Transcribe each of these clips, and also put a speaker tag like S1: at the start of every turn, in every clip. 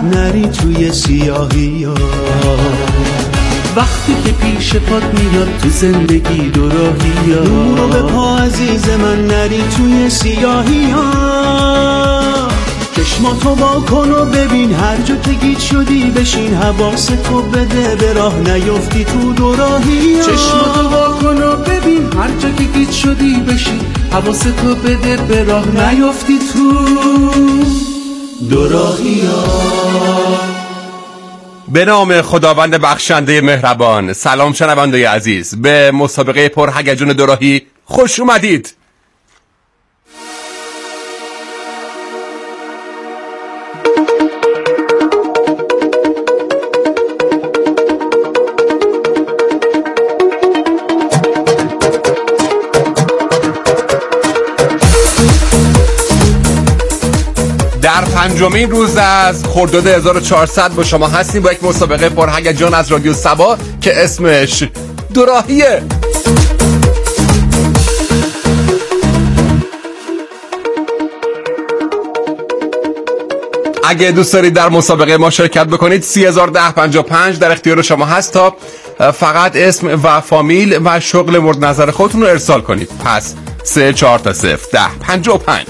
S1: نری توی سیاهی ها. وقتی که پیش پات میاد تو زندگی دوراهی ها، رو به پا عزیز من نری توی سیاهی ها. چشماتو وا کن و ببین هر جا که گیج شدی بشین، حواستو بده به راه نیفتی تو دوراهی ها. چشماتو وا کن و ببین هر جا که گیج شدی بشین، حواستو بده به راه نیفتی تو دوراهی ها.
S2: به نام خداوند بخشنده مهربان. سلام شنونده عزیز، به مسابقه پرهیجان دوراهی خوش اومدید. در پنجمین روز از خرداد 1400 با شما هستیم با یک مسابقه پرهیجان از رادیو سبا که اسمش دوراهیه. اگه دوست دارید در مسابقه ما شرکت بکنید 301055 در اختیار شما هست تا فقط اسم و فامیل و شغل مورد نظر خودتون رو ارسال کنید. پس 34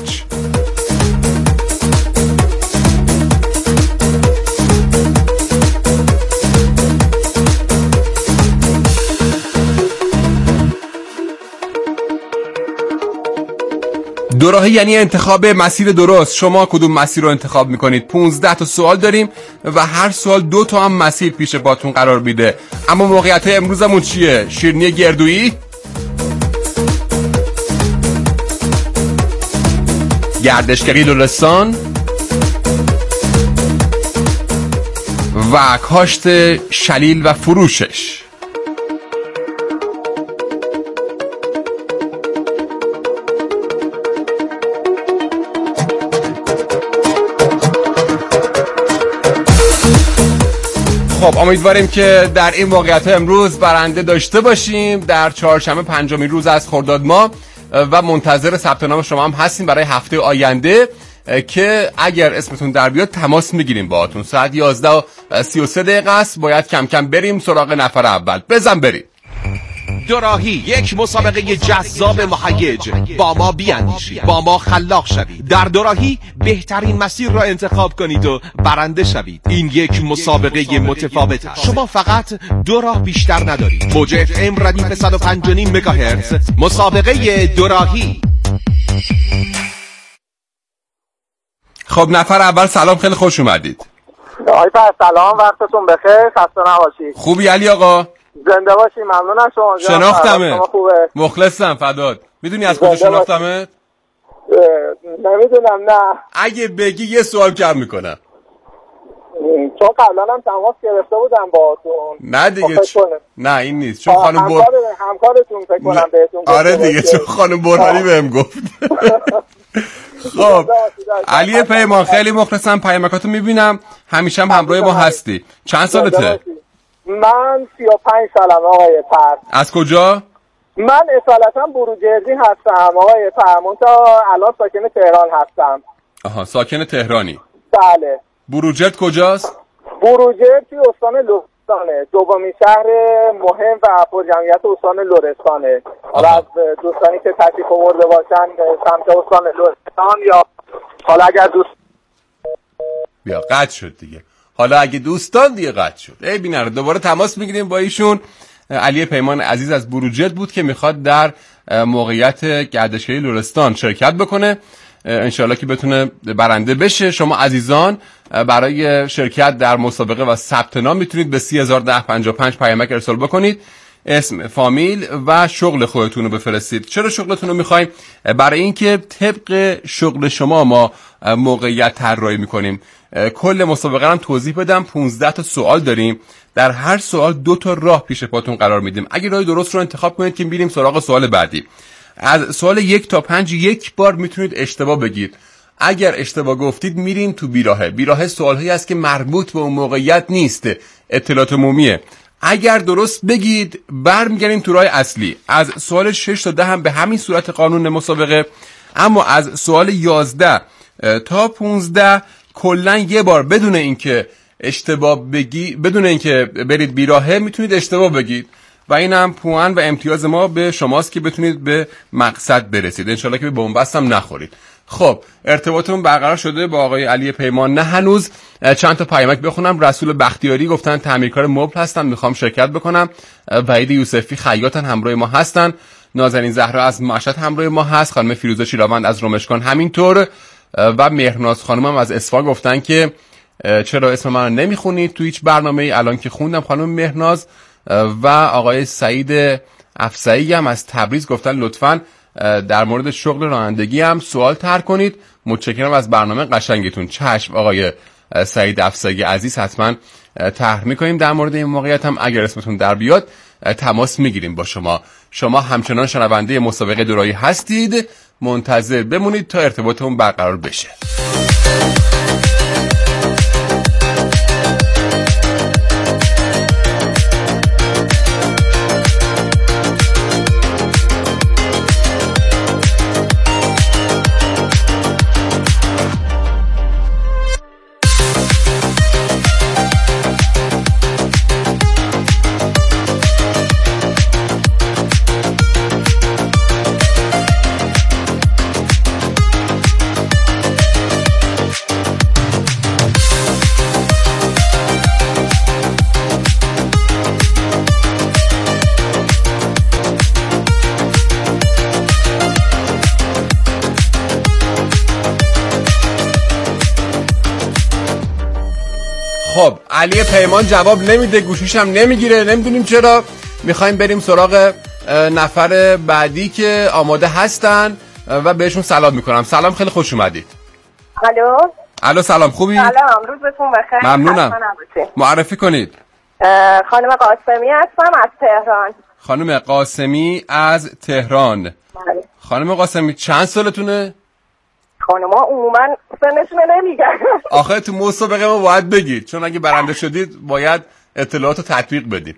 S2: دوراهی یعنی انتخاب مسیر درست. شما کدوم مسیر رو انتخاب میکنید؟ 15 تا سوال داریم و هر سوال 2 تا هم مسیر پیش پاتون قرار میده. اما موقعیت امروزمون چیه؟ شیرینی گردویی، گردشگری لرستان و کاشت شلیل و فروشش. خب امیدواریم که در این موقعیت امروز برنده داشته باشیم در چهارشنبه پنجمین روز از خرداد ماه و منتظر ثبت نام شما هم هستیم برای هفته آینده که اگر اسمتون در بیاد تماس میگیریم باهاتون. ساعت 11:33 است. باید کم کم بریم سراغ نفر اول. بزن بریم.
S3: دوراهی، یک مسابقه جذاب مهیج. با ما بیاندیشید، با ما خلاق شوید. در دوراهی بهترین مسیر را انتخاب کنید و برنده شوید. این یک مسابقه متفاوت است. شما فقط 2 راه بیشتر ندارید. موج اف ام ردیف 105.5 مگاهرتز. مسابقه دوراهی.
S2: خب نفر اول سلام، خیلی خوش اومدید.
S4: آقای پر سلام، وقتتون بخیر، خسته نباشید.
S2: خوبی علی آقا؟
S4: زنده باشی، ممنونم شما.
S2: شناختمه، مخلصم، فدات. میدونی از کجا شناختمه؟
S4: نمیدونم. نه
S2: اگه بگی یه سوال کم میکنم.
S4: چون قبلا هم تماس گرفته بودم باهاتون.
S2: نه دیگه نه این نیست، چون خانم
S4: همکارتون فکر کنم بهتون گفت.
S2: آره دیگه چون خانم برهانی بهم گفت. خب علی پیمان، خیلی مخلصم، پیامکاتو میبینم، همیشه هم همراه ما هستی. چند سالته؟
S4: من 35 سالم آقای پر.
S2: از کجا؟
S4: من اصالتا بروجردی هستم آقای پر، تا الان ساکن تهران هستم.
S2: آها، ساکن تهرانی.
S4: بله.
S2: بروجرد کجاست؟
S4: بروجرد توی استان لرستانه، دومین شهر مهم و پرجمعیت استان لرستانه. حالا از دوستانی که تشریف آورده باشن سمت استان لرستان، یا حالا اگر
S2: بیا قطع شد دیگه. حالا اگه دوستان دیگه قطع شد. ای بینره دوباره تماس میگیریم با ایشون. علی پیمان عزیز از بروجرد بود که میخواد در موقعیت گردشگری لرستان شرکت بکنه. انشالله که بتونه برنده بشه. شما عزیزان برای شرکت در مسابقه و ثبت نام میتونید به 301055 پیامک ارسال بکنید. اسم، فامیل و شغل خودتون رو بفرستید. چرا شغلتون رو میخوایم؟ برای اینکه طبق شغل شما ما موقعیت طراحی میکنیم. کل مسابقه هم توضیح بدم. 15 تا سوال داریم، در هر سوال 2 تا راه پیش پاتون قرار میدیم. اگه راه درست رو انتخاب کنید که میریم سراغ سوال بعدی. از سوال 1 تا 5 یک بار میتونید اشتباه بگید. اگر اشتباه گفتید میریم تو بیراهه. بیراهه سوالهایی است که مربوط به اون موقعیت نیست، اطلاعات عمومیه. اگر درست بگید برمیگردیم تو راه اصلی. از سوال 6 تا 10 هم به همین صورت قانون مسابقه. اما از سوال 11 تا 15 کلا یه بار بدون اینکه اشتباه بگی، بدون اینکه برید بیراهه میتونید اشتباه بگید و اینم پوان و امتیاز ما به شماست که بتونید به مقصد برسید. انشالله که به بنبست هم نخورید. خب ارتباطمون برقرار شده با آقای علی پیمان؟ نه هنوز. چند تا پیامک بخونم. رسول بختیاری گفتن تعمیرکار مبل هستن، میخوام شرکت بکنم. وحید یوسفی خیاطن همراه ما هستن. نازنین زهرا از مشهد همراه ما هست. خانم فیروزه شیراوند از رمشکان همینطور و مهرناز خانم هم از اصفهان گفتن که چرا اسم من رو نمیخونید تو هیچ برنامه‌ای. الان که خوندم خانم مهرناز. و آقای سعید افسایی هم از تبریز گفتن لطفاً در مورد شغل رانندگی هم سوال طرح کنید. متشکرم از برنامه قشنگتون. چشم آقای سعید افسایی عزیز، حتما طرح میکنیم در مورد این موقعیت هم. اگر اسمتون در بیاد تماس میگیریم با شما. شما همچنان شنونده مسابقه دوراهی هستید، منتظر بمونید تا ارتباطمون برقرار بشه. خب علی پیمان جواب نمیده، گوشیش هم نمیگیره، نمیدونیم چرا. میخوایم بریم سراغ نفر بعدی که آماده هستن و بهشون سلام میکنم. سلام، خیلی خوش اومدید.
S5: الو
S2: سلام، خوبی؟
S5: سلام، روزتون بخیر.
S2: ممنونم. معرفی کنید.
S5: خانم قاسمی هستم از تهران.
S2: خانم قاسمی از تهران.
S5: بله.
S2: خانم قاسمی چند سالتونه؟
S5: خانم‌ها عموما سنشون نمیگن.
S2: آخه تو مسابقه ما باید بگید، چون اگه برنده شدید باید اطلاعات رو تطبیق بدید.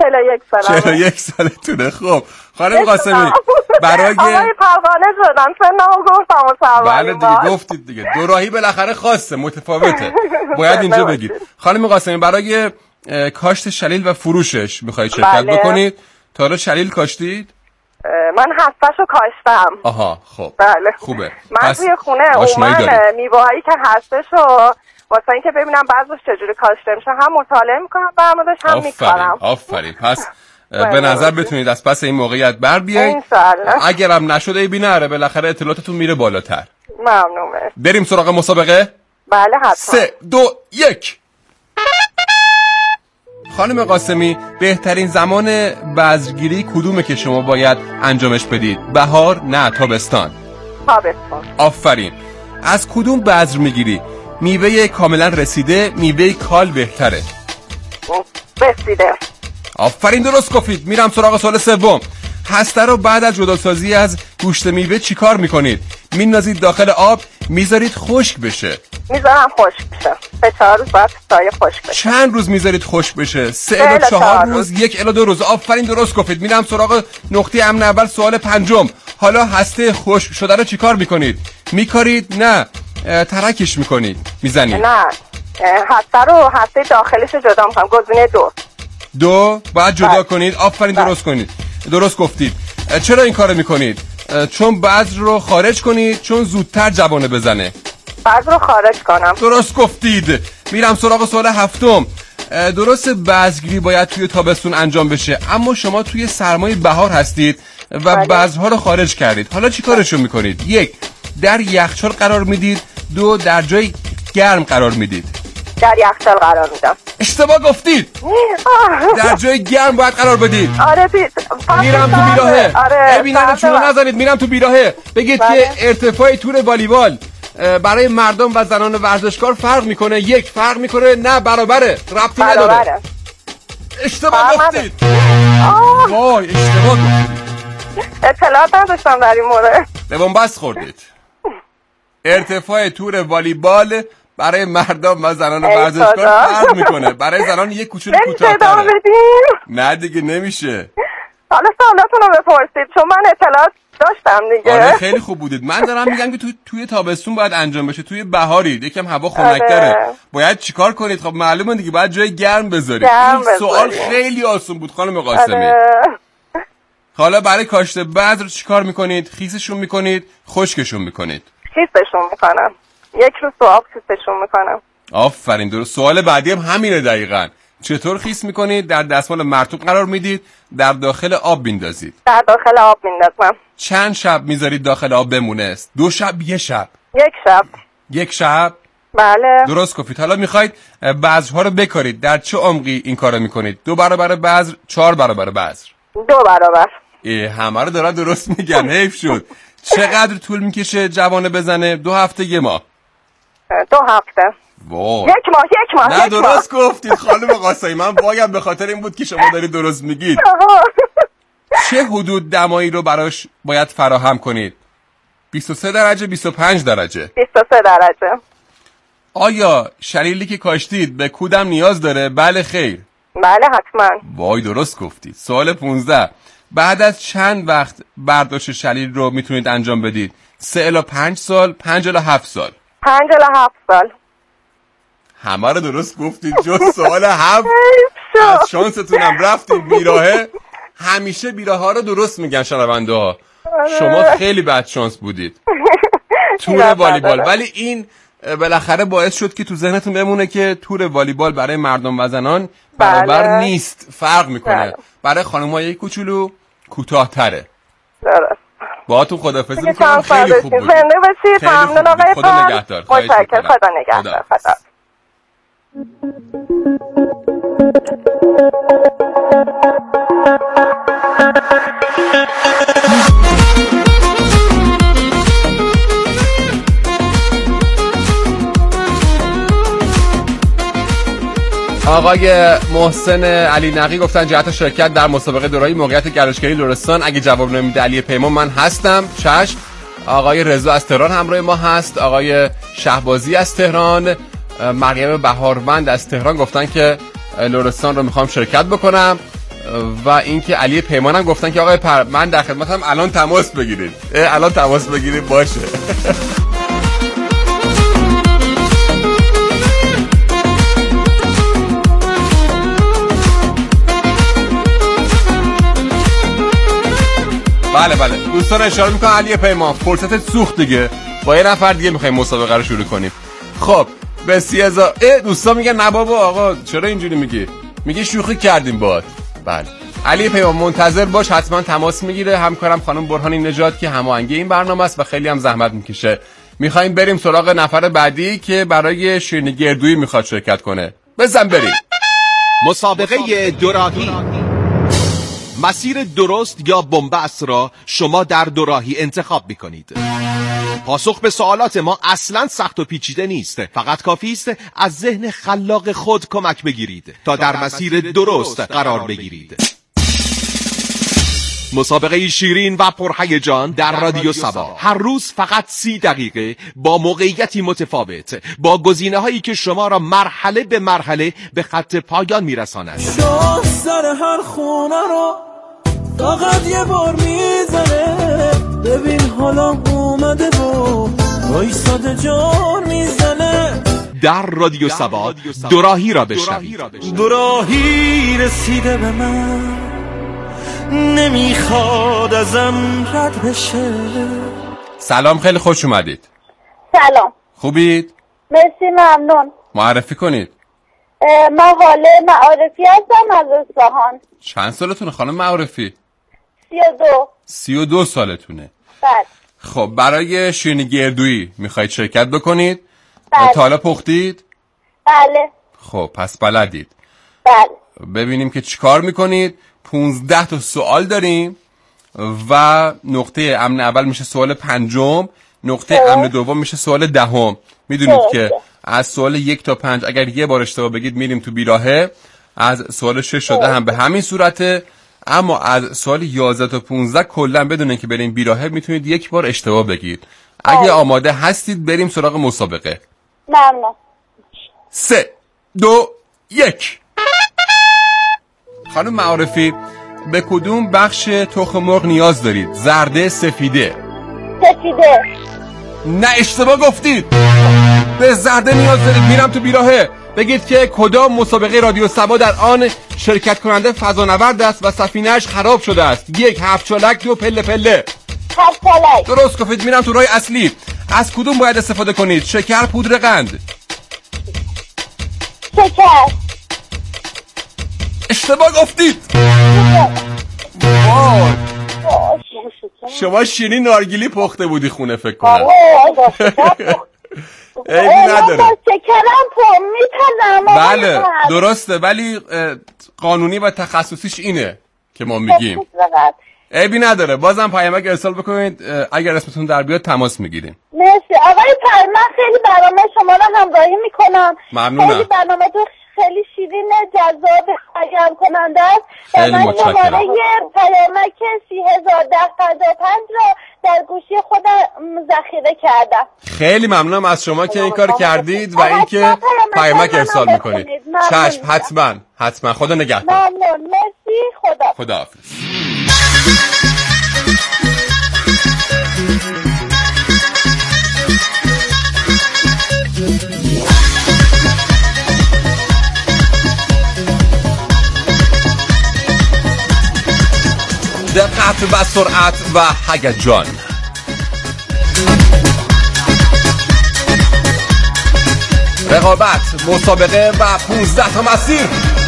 S5: 41
S2: سالتونه. خب خانم قاسمی برای
S5: آقای پروانه شدن سنمو گفتم و
S2: بله دیگه گفتید دیگه، دوراهی بالاخره خاصه، متفاوته، باید اینجا بگید. خانم قاسمی برای کاشت شلیل و فروشش میخواید شرکت بکنید. تا حالا شلیل کاشتید؟
S5: من هستشو کاشتم.
S2: آها خب
S5: بله.
S2: خوبه.
S5: من توی خونه عموما میوه‌هایی که هستشو واسه اینکه ببینم بعضیش چجوری کاشته میشه هم مطالعه میکنم در موردش هم میکنم.
S2: آفرین. پس به نظر بتونید از پس این موقعیت بر بیایید. اگرم نشده ای بیناره بالاخره اطلاعاتتون میره بالاتر.
S5: ممنونه.
S2: بریم سراغ مسابقه؟
S5: بله حتما.
S2: 3 2 1. خانم قاسمی بهترین زمان بذرگیری کدومه که شما باید انجامش بدید؟ بهار نه تابستان؟
S5: تابستان.
S2: آفرین. از کدوم بذر میگیری؟ میوه کاملا رسیده، میوه کال بهتره؟
S5: رسیده.
S2: آفرین، درست گفتید. میرم سراغ سوال سوم. هسته رو بعد از جداسازی از گوشت میوه چیکار میکنید؟ میندازید داخل آب، میذارید خشک بشه؟
S5: میذارم خشک بشه. 4 روز بعد سایه خشک بشه.
S2: چند روز میذارید خشک بشه؟ 3 الی 4 روز، 1 الی 2 روز. آفرین، درست گفتید. میرم سراغ نقطه امن اول، سوال پنجم. حالا هسته خشک شده رو چیکار میکنید؟ میکارید نه ترکش میکنید؟ میزنید؟
S5: نه، هسته داخلش جدا میکنم. گزینه
S2: 2 باید جدا کنید. آفرین، درست گفتید. چرا این کارو میکنید؟ چون بذر رو خارج کنید، چون زودتر جوانه بزنه؟
S5: بذر رو خارج کنم.
S2: درست گفتید. میرم سراغ سوال هفتم. درست بذرگیری باید توی تابستون انجام بشه، اما شما توی سرمای بهار هستید و بذرها رو خارج کردید. حالا چی کارشون میکنید؟ 1 در یخچال قرار میدید، 2 در جای گرم قرار میدید؟
S5: در یخچال قرار میدم.
S2: اشتباه گفتید. در جای گرم باید قرار بدید.
S5: آره
S2: میرم تو بیراهه. ببینید شما نزنید. میرم تو بیراهه. بگید که ارتفاع تور والیبال برای مردم و زنان ورزشکار فرق میکنه؟ 1 فرق میکنه، نه برابره، ربطی نداره. اشتباه گفتید. وای اشتباه گفتید.
S5: اطلاعات نداشتم در این مورد.
S2: به بنبست خوردید. ارتفاع تور والیبال برای مردم و زنان ورزشکار فرق میکنه. برای زنان یک کوچولو کوتاه‌تره. نه دیگه نمیشه.
S5: حالا سوالاتون رو بپرسید چون من اطلاعات داشتم دیگه.
S2: آره خیلی خوب بودید. من دارم میگم که توی تابستون باید انجام بشه، توی بهارید یکم هوا خنک‌تره. باید چیکار کنید؟ خب معلومه دیگه باید جای گرم بذارید. این سوال خیلی آسون بود خانم قاسمی. حالا برای کاشت بذر چیکار میکنید؟ خیسشون میکنید؟ خشکشون میکنید؟
S5: خیسشون میکنم. یک روز تو آب خیسشون میکنم.
S2: آفرین درست. سوال بعدی هم همینه دقیقاً. چطور خیس میکنید؟ در دستمال مرطوب قرار میدید، در داخل آب میندازید.
S5: در داخل آب میندازم.
S2: چند شب میذارید داخل آب بمونه؟ 2 شب، 1 شب؟
S5: 1 شب.
S2: 1 شب؟
S5: بله.
S2: درست گفتید. حالا میخواید بذرها رو بکارید. در چه عمقی این کارو میکنید؟ 2 برابر بذر، 4 برابر بذر؟
S5: 2 برابر.
S2: همه رو دارن درست میگن. حیف شد. چقدر طول میکشه جوانه بزنه؟ 2 هفته 1 ماه؟
S5: 2 هفته.
S2: وای.
S5: 1 ماه.
S2: نه درست گفتید خانم قاسمی. من وایم به خاطر این بود که شما دارید درست میگید. چه حدود دمایی رو براش باید فراهم کنید؟ 23 درجه، 25 درجه؟
S5: 23 درجه.
S2: آیا شلیلی که کاشتید به کودم نیاز داره؟ بله خیر؟
S5: بله حتما.
S2: وای درست گفتید. سوال 15. بعد از چند وقت برداشت شلیل رو میتونید انجام بدید؟ 3 الی 5 سال، 5 الی 7 سال؟
S5: 5 الی 7 سال.
S2: همه رو درست گفتید جز سوال 7. از شانستونم رفتید بیراهه. همیشه بیراه ها رو درست میگن شنونده ها. شما خیلی بد شانس بودید. تور والیبال. ولی این بالاخره باعث شد که تو ذهنتون بمونه که تور والیبال برای مردم و زنان برابر نیست، فرق میکنه. برای خانم‌ها یک کوچولو کوتاه‌تره. درست. باهاتون خداحافظی میکنم. خیلی خوب بود.
S5: زنده باشید. ممنون آقای
S2: خدا نگهدار.
S5: متشکرم. خدا نگهدار. خدا.
S2: آقای محسن علی نقی گفتن جهت شرکت در مسابقه دورایی موقعیت گردشگری لرستان. اگه جواب نمیده علی پیمان من هستم. چشم. آقای رضا از تهران همراه ما هست. آقای شهبازی از تهران. مریم بهاروند از تهران گفتن که لرستان رو میخوام شرکت بکنم. و اینکه علی پیمان هم گفتن که آقای من در خدمتم، الان تماس بگیرید. الان تماس بگیرید باشه. بله دوستان اشاره میکنم علی پیمان فرصت سوخت دیگه، با یه نفر دیگه میخوایم مسابقه رو شروع کنیم. خب بسیار دوستان میگن نه بابا آقا چرا اینجوری میگی؟ میگه شوخی کردیم باهات. بله علی پیمان منتظر باش، حتما تماس میگیره. همکارم خانم برهانی نژاد که هماهنگ این برنامه است و خیلی هم زحمت میکشه. میخوایم بریم سراغ نفر بعدی که برای شیرینی گردویی میخواد شرکت کنه. بزن بریم.
S3: مسابقه دوراهی. مسیر درست یا بن‌بست را شما در دوراهی انتخاب می‌کنید. پاسخ به سوالات ما اصلاً سخت و پیچیده نیست. فقط کافی است از ذهن خلاق خود کمک بگیرید تا در مسیر درست قرار بگیرید. مسابقه شیرین و پرهیجان در رادیو سبا. هر روز فقط 30 دقیقه با موقعیتی متفاوت، با گزینه‌هایی که شما را مرحله به مرحله به خط پایان می‌رساند.
S1: شاه سر هر خونه رو فقط یه بار میزنه، ببین حالا اومده و وایساده جان میزنه.
S3: در رادیو سبا دوراهی را بشنوید.
S1: دوراهی رسیده به من، نمیخواد ازم رد بشه.
S2: سلام، خیلی خوش اومدید.
S5: سلام.
S2: خوبید؟
S5: مرسی ممنون.
S2: معرفی کنید.
S5: من حاله معارفی هستم از اصفهان.
S2: چند سالتونه خانم معارفی؟
S5: 32.
S2: 32 سالتونه.
S5: بله.
S2: خب برای شیرینی گردویی میخواید شرکت بکنید؟
S5: بله.
S2: تا حالا پختید؟
S5: بله.
S2: خب پس بلدید.
S5: بله.
S2: ببینیم که چیکار میکنید. 15 تا سوال داریم و نقطه امن اول میشه سوال 5م، نقطه امن دوم میشه سوال 10م. میدونید که از سوال 1 تا 5 اگر یه بار اشتباه بگید میریم تو بیراهه. از سوال 6 تا 10 هم به همین صورته، اما از سوال 11 تا 15 کلا بدون اینکه بریم بیراهه میتونید یک بار اشتباه بگید. اگه آماده هستید بریم سراغ مسابقه.
S5: ممنون.
S2: 3 2 1. خانم معارفی به کدوم بخش تخم مرغ نیاز دارید؟ زرده، سفیده؟
S6: سفیده.
S2: نه، اشتباه گفتید. به زرده نیاز دارید. میرم تو بیراهه. بگید که کدام مسابقه رادیو سبا در آن شرکت کننده فضانورد است و سفینه‌اش خراب شده است؟ 1 هفت‌چالک، 2 پله پله.
S6: هفت‌چالک.
S2: درست گفتید. میرم تو راه اصلی. از کدوم باید استفاده کنید؟ شکر، پودر، قند؟
S6: شکر.
S2: اشتباه گفتید. وای، شما شیرین نارگیلی پخته بودی خونه فکر کنم. عیبی نداره.
S6: شکرم میپزم.
S2: بله درسته، ولی قانونی و تخصصیش اینه که ما میگیم. عیبی نداره. بازم پیامک ارسال بکنید، اگر اسمتون در بیاد تماس میگیریم.
S6: مرسی آقای پر، من خیلی برنامه شما رو همراهی میکنم.
S2: ممنونم.
S6: خیلی برنامه تو خیلی شیرین، جذاب، سرگرم کننده است.
S2: خیلی متشکرم.
S6: شماره پیامک 301055 را در گوشی خودم ذخیره کردم.
S2: خیلی ممنونم از شما که این کار کردید و اینکه پیامک ارسال میکنید. چشم، حتما. خدا نگهدار.
S6: ممنون. مرسی.
S2: خداحافظ. دقت و سرعت و هیجان. رقابت، مسابقه و 15 تا مسیر.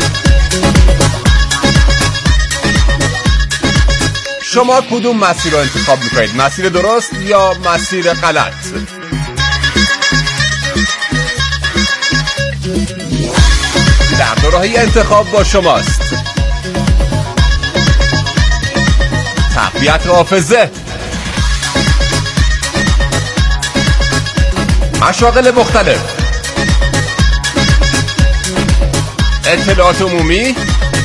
S2: شما کدوم مسیر رو انتخاب میکنید؟ مسیر درست یا مسیر غلط؟ در دوراهی انتخاب با شماست. تقویت حافظه، مشاغل مختلف، اطلاعات عمومی،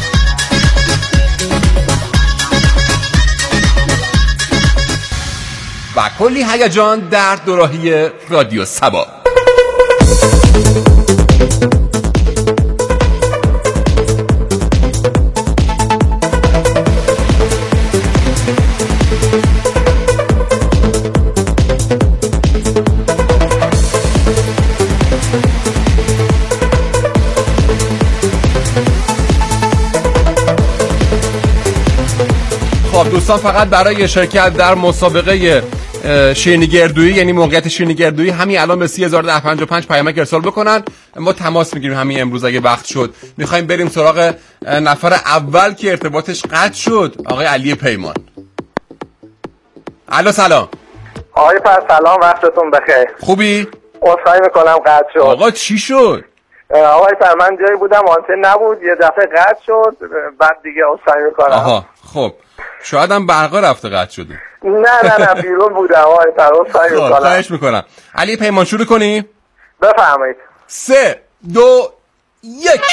S2: و کلی هیجان در دوراهی رادیو سبا. دوستان فقط برای شرکت در مسابقه شیرینی گردویی، یعنی موقعیت شیرینی گردویی، همین الان به 301055 پیامک ارسال بکنن. ما تماس میگیریم همین امروز اگه وقت شد. میخوایم بریم سراغ نفر اول که ارتباطش قطع شد، آقای علی پیمان. الو سلام.
S4: آقای پر سلام، وقتتون بخیر.
S2: خوبی؟
S4: عذرخواهی میکنم قطع شد.
S2: آقا چی شد؟
S4: آقای پر من جایی بودم آنتن نبود، یه دفعه قطع شد، بعد دیگه عذرخواهی میکنم.
S2: آها خب شاید هم برقا رفته قطع شده.
S4: نه بیرون بودم آقای پر، عذرخواهی میکنم.
S2: خواهش میکنم. علی پیمان شروع کنی؟
S4: بفرمایید.
S2: 3 2 1.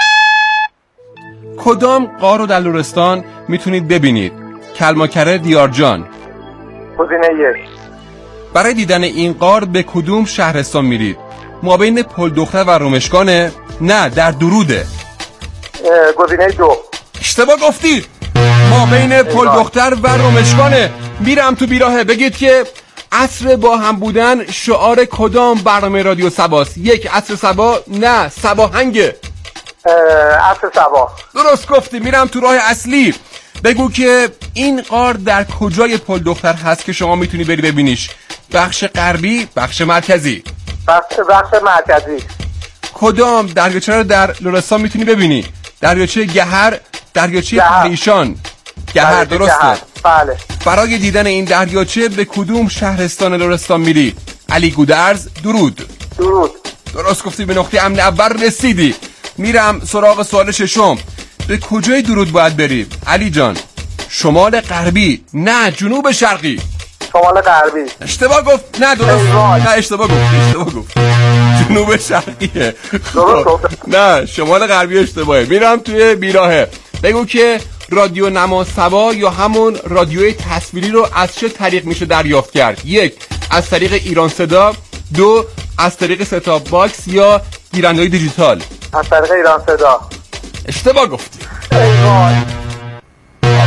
S2: کدام غار و در لرستان میتونید ببینید؟ کلماکره، دیارجان؟
S4: گزینه 1.
S2: برای دیدن این غار به کدوم شهرستان میرید؟ مابین پل دختر و رمشگانه؟ نه، در دروده.
S4: گزینه 2.
S2: اشتباه گفتید. مابین پل دختر و رمشگانه. میرم تو بیراهه. بگید که عصر با هم بودن شعار کدام برنامه رادیو سباست؟ 1 عصر سبا، نه سباهنگه.
S4: عصر سبا.
S2: درست گفتی. میرم تو راه اصلی. بگو که این غار در کجای پل دختر هست که شما میتونی بری ببینیش؟ بخش غربی، بخش مرکزی؟
S4: بخش مرکزی.
S2: کدام دریاچه رو در لرستان میتونی ببینی؟ دریاچه گهر، دریاچه پریشان؟ گهر درسته.
S4: بله.
S2: برای دیدن این دریاچه به کدوم شهرستان لرستان میری؟ علی گودرز؟ درود. درست گفتی. به نقطه امن اول رسیدی. میرم سراغ سوال ششم. به کجای درود باید بری علی جان؟ شمال غربی، نه جنوب شرقی؟
S4: شمال غربی.
S2: اشتباه گفت. نه درست. نه اشتباه گفت. جنوب شرقیه. نه شمال غربی اشتباهه. میرم توی بیراهه. بگو که رادیو نما سبا یا همون رادیوی تصویری رو از چه طریق میشه دریافت کرد؟ 1 از طریق ایران صدا، 2 از طریق ستاپ باکس یا گیرنده‌های دیجیتال؟
S4: از طریق ایران صدا.
S2: اشتباه گفتی.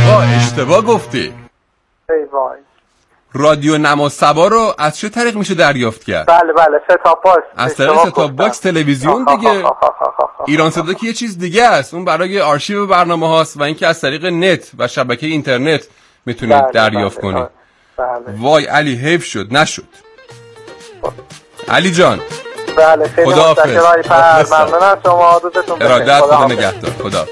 S2: اشتباه گفتی.
S4: ای وای.
S2: رادیو نما سبا رو از چه طریق میشه دریافت کرد؟
S4: بله ست-تاپ باکس.
S2: از طریق ست-تاپ باکس تلویزیون دیگه. ایران صدا که یه چیز دیگه است، اون برای آرشیو برنامه هاست و اینکه از طریق نت و شبکه اینترنت میتونید دریافت کنید. وای علی حیف شد نشد. علی جان
S4: بله خیلی متشکرم. ممنونم شما. روزتون بخیر.
S2: ارادت. خدا نگهدار. خدا.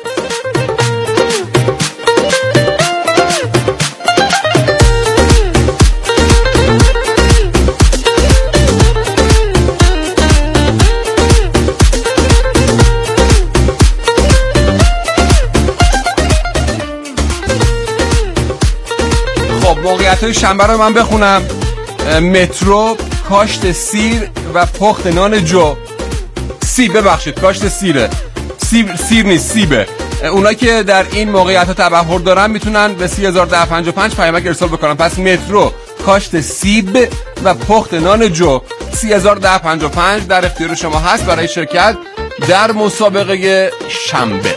S2: موقعیت‌های شنبه رو من بخونم. مترو، کاشت سیر و پخت نان جو. کاشت سیره. سیر نیست، سیبه. اونایی که در این موقعیت‌ها تبحر دارن میتونن به 301055 پیامک ارسال بکنن. پس مترو، کاشت سیب و پخت نان جو 301055 در اختیار شما هست برای شرکت در مسابقه شنبه.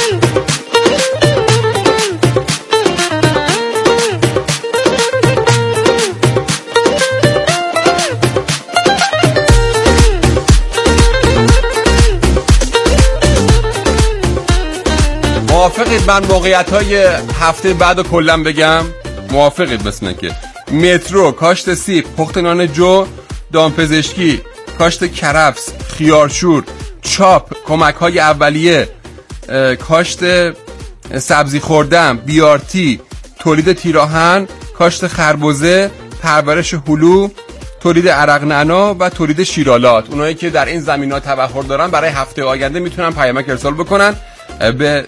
S2: موافقید من موقعیت‌های هفته بعد رو کلاً بگم؟ موافقید مثل که مترو، کاشت سیب، پخت نان جو، دامپزشکی، کاشت کرفس، خیارشور، چاپ، کمک‌های اولیه، کاشت سبزی خوردم، بیارتی، تولید تیراهن، کاشت خربزه، پرورش هلو، تولید عرق نعنا و تولید شیرالات. اونایی که در این زمینه‌ها تبحر دارن برای هفته آینده میتونن پیامک ارسال بکنن به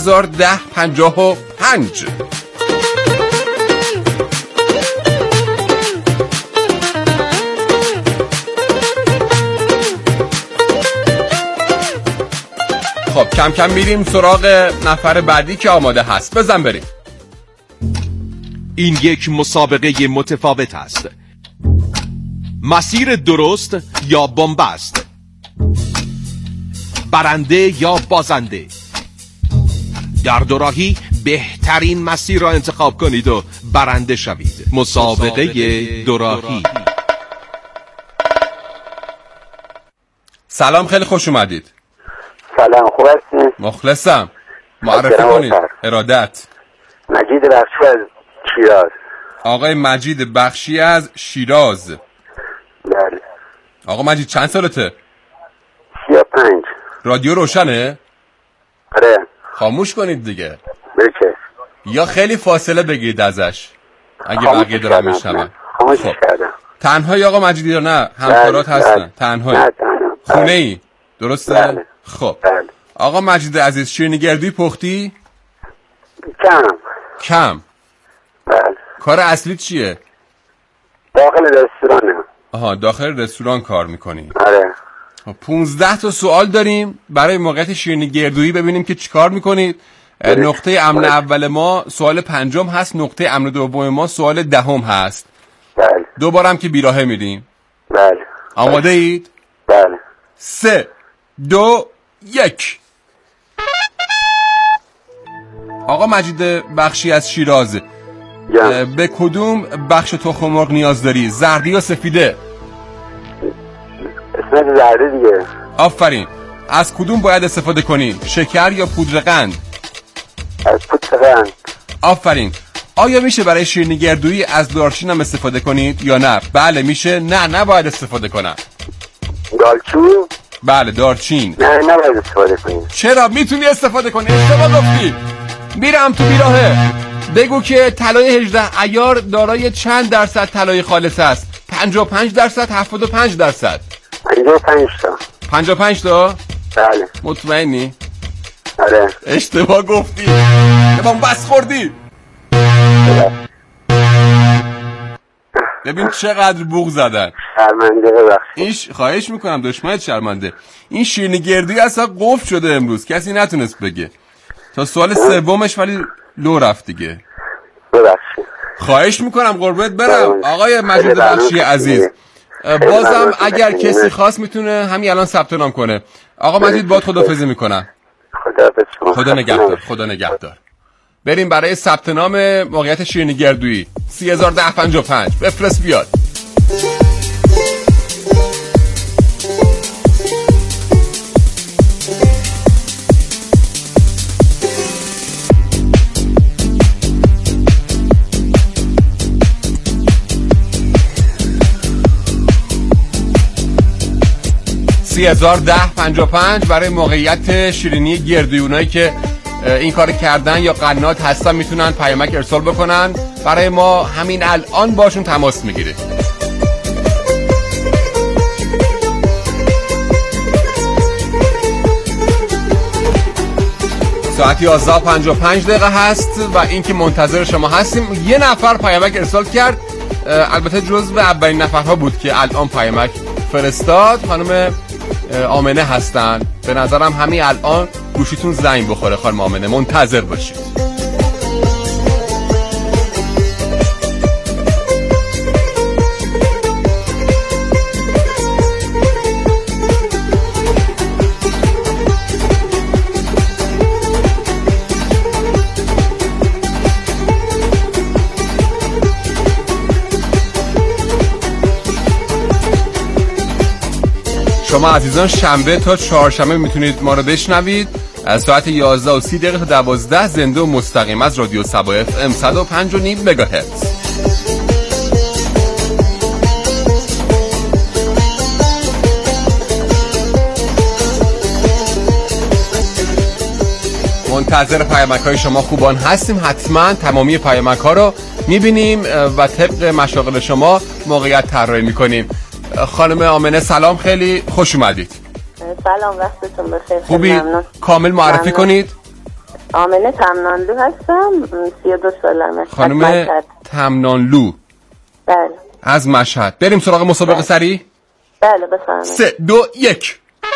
S2: 301055. خب کم کم میریم سراغ نفر بعدی که آماده هست. بزن بریم.
S3: این یک مسابقه متفاوت است. مسیر درست یا بن‌بست، برنده یا بازنده. در دوراهی بهترین مسیر را انتخاب کنید و برنده شوید. مسابقه دوراهی.
S2: سلام، خیلی خوش اومدید.
S7: سلام، خوب هستین؟
S2: مخلصم. معرفی کنید. ارادت.
S7: مجید بخشی از شیراز.
S2: آقای مجید بخشی از شیراز.
S7: بله.
S2: آقا مجید چند سالته؟
S7: 35.
S2: رادیو روشنه؟
S7: آره.
S2: خاموش کنید دیگه.
S7: بچه.
S2: یا خیلی فاصله بگیرید ازش اگه بقیه دارن میشنون.
S7: خاموش کردم.
S2: تنهایی آقا مجید یا نه همکارات هستن؟ تنهایی؟
S7: نه تنها.
S2: خونه ای؟ درسته؟
S7: بله.
S2: خب
S7: بله.
S2: آقا مجید عزیز شیرینی گردویی پختی؟ کم.
S7: بله.
S2: کار اصلی چیه؟
S7: داخل رستورانه.
S2: آها، داخل رستوران کار میکنی.
S7: آره.
S2: 15 تا سوال داریم برای موقعیت شیرینی گردویی، ببینیم که چیکار میکنید. نقطه امن اول ما سوال 5 هست، نقطه امن دوم ما سوال 10 هست.
S7: بله.
S2: دوبارم که بیراهه میدیم.
S7: بله.
S2: آماده اید؟
S7: بله.
S2: 3 2 1. آقا مجید بخشی از شیراز، به کدوم بخش تخم مرغ نیاز داری؟ زردی یا سفیده؟
S7: اسمت زرده دیگه.
S2: آفرین. از کدوم باید استفاده کنی؟ شکر یا پودر قند؟
S7: از پودر قند.
S2: آفرین. آیا میشه برای شیرینی گردویی از دارچین هم استفاده کنید یا نه؟ بله میشه. نه نباید استفاده کنم.
S7: دارچین؟
S2: بله دارچین.
S7: نه نباید استفاده کنید.
S2: چرا؟ میتونی استفاده کنی. اشتباه گفتی. میرم تو بیراهه. بگو که طلای 18 عیار دارای چند درصد طلای خالص است؟ 55%، 75%؟
S7: 55 تا.
S2: 55 تا؟
S7: بله.
S2: مطمئنی؟
S7: آره.
S2: اشتباه گفتی. با بس خوردی. ببین چقدر بوق زدن.
S7: شرمنده ببخشید.
S2: این خواهش میکنم دشمنت شرمنده. این شیرینی گردویی اصلا قفل شده امروز، کسی نتونست بگه تا سوال سومش، ولی لو رفت دیگه.
S7: ببخشید.
S2: خواهش میکنم قربت برم. آقای مجید بخشی عزیز، بازم اگر کسی خواست میتونه همین الان ثبت نام کنه. آقا مجید باد خداحافظی میکنم.
S7: خدا نگهدار.
S2: خدا نگهدار. بریم برای ثبت نام موقعیت شیرینی گردویی. 301055 بفرست بیاد. $30,010.55 برای موقعیت شیرینی گردویی. اونایی که این کار کردن یا قنات هستن میتونن پیامک ارسال بکنن برای ما، همین الان باشون تماس میگیرید. ساعت 11:55 هست و این که منتظر شما هستیم. یه نفر پیامک ارسال کرد، البته جزو اولین نفرها بود که الان پیامک فرستاد. خانم آمنه هستن. به نظرم همین الان گوشیتون زنگ بخوره خانم آمنه، منتظر باشید. شما عزیزان شنبه تا چهارشنبه میتونید ما رو بشنوید از ساعت 11:30 تا 12 زنده و مستقیم از رادیو سبا FM 105.5 مگاهرتز. منتظر پیامک‌های شما خوبان هستیم. حتما تمامی پیامک‌ها رو میبینیم و طبق مشاغل شما موقعیت طراحی میکنیم. خانم آمنه سلام، خیلی خوش اومدید.
S8: سلام، وقتتون بخیر.
S2: خوبی؟ کامل معرفی کنید.
S8: آمنه تمنانلو هستم، 32 سالمه.
S2: خانم تمنانلو.
S8: بله.
S2: از مشهد. بریم سراغ مسابقه سریع؟
S8: بله بفرمایید.
S2: 3 2 1.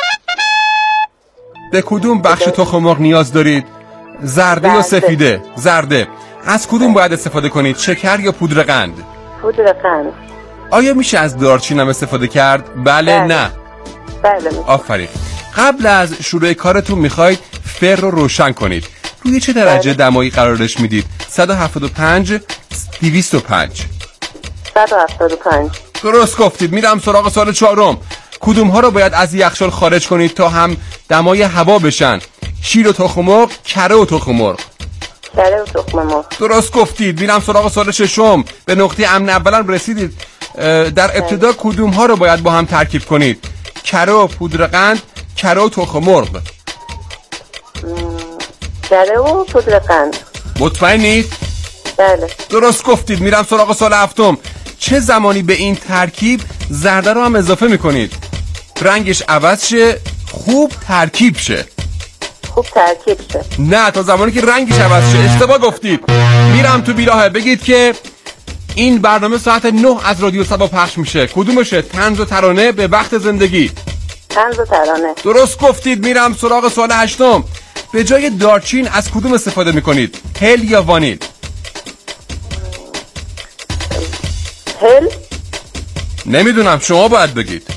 S2: به کدوم بخش تخم مرغ نیاز دارید؟ زرده یا سفیده؟ زرده. از کدوم باید استفاده کنید؟ شکر یا پودر قند؟
S8: پودر قند.
S2: آیا میشه از دارچین هم استفاده کرد؟ بله. نه.
S8: بله.
S2: آفرین. قبل از شروع کارتون میخواید فر رو روشن کنید. روی چه درجه دمایی قرارش میدید؟ 175 205
S8: 175.
S2: درست گفتید. میرم سراغ سوال 4. کدوم ها رو باید از یخچال خارج کنید تا هم دمای هوا بشن؟ شیر و تخم مرغ، کره و تخم مرغ.
S8: کره و تخم مرغ.
S2: درست گفتید. میرم سراغ سوال 6. به نقطه امن اولا رسیدید. در ابتدا کدوم ها رو باید با هم ترکیب کنید؟ کره و پودر قند، کره و تخم مرغ.
S8: کره و پودر قند.
S2: مطمئنید؟
S8: بله.
S2: درست گفتید. میرم سراغ سوال 7. چه زمانی به این ترکیب زرده رو هم اضافه میکنید؟ رنگش عوض شه، خوب ترکیب شه.
S8: خوب ترکیب شه.
S2: نه، تا زمانی که رنگش عوض شه. اشتباه گفتید. میرم تو بیراهه. بگید که این برنامه ساعت 9 از رادیو سبا پخش میشه. کدومشه؟ طنز و ترانه به وقت زندگی؟
S8: طنز و ترانه.
S2: درست گفتید. میرم سراغ سوال 8. به جای دارچین از کدوم استفاده میکنید؟ هل یا وانیل؟
S8: هل.
S2: نمیدونم، شما باید بگید.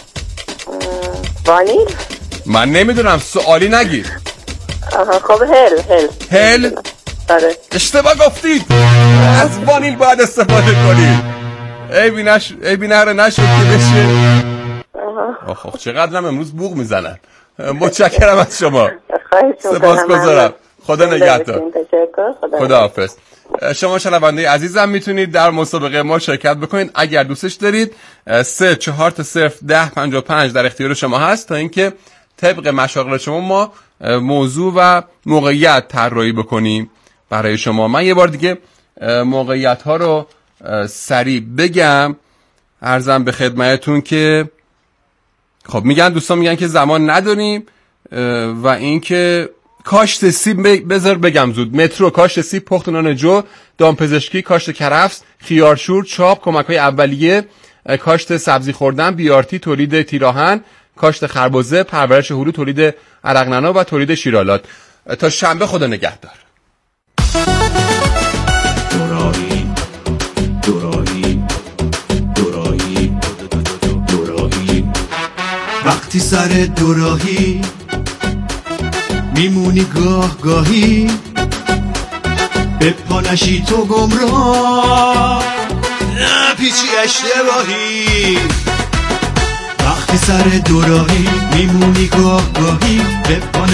S8: وانیل.
S2: من نمیدونم، سوالی نگید.
S8: خب هل. آره.
S2: اشتباه گفتید. از وانیل باید استفاده کنید. ای بی نهره نشد که بشه. آخ چقدرم امروز بوق میزنن. متشکرم از شما. سپاسگزارم. خدا نگهدار. خدا حافظ. شما شنونده عزیزم میتونید در مسابقه ما شرکت بکنید اگر دوستش دارید. 3 4 تا 0 10 55 در اختیار شما هست تا اینکه طبق مشاغل شما ما موضوع و موقعیت طراحی بکنیم برای شما. من یه بار دیگه موقعیت ها رو سریع بگم. عرضم به خدمتتون که خب دوستان میگن که زمان نداریم و اینکه کاشت سیب بذار بگم زود. مترو، کاشت سیب، پخت نان جو، دامپزشکی، کاشت کرفس، خیارشور، چاپ، کمک‌های اولیه، کاشت سبزی خوردن، بیارتی، تولید تیراهن، کاشت خربزه، پرورش هلو، تولید عرقننا و تولید شیرالات. تا شنبه خدا نگهدار.
S1: وقتی سر دوراهی میمونی گاه گاهی به پا نشی تو گمراه، نه پیچی اشتباهی. وقتی سر دوراهی میمونی گاه گاهی، به پا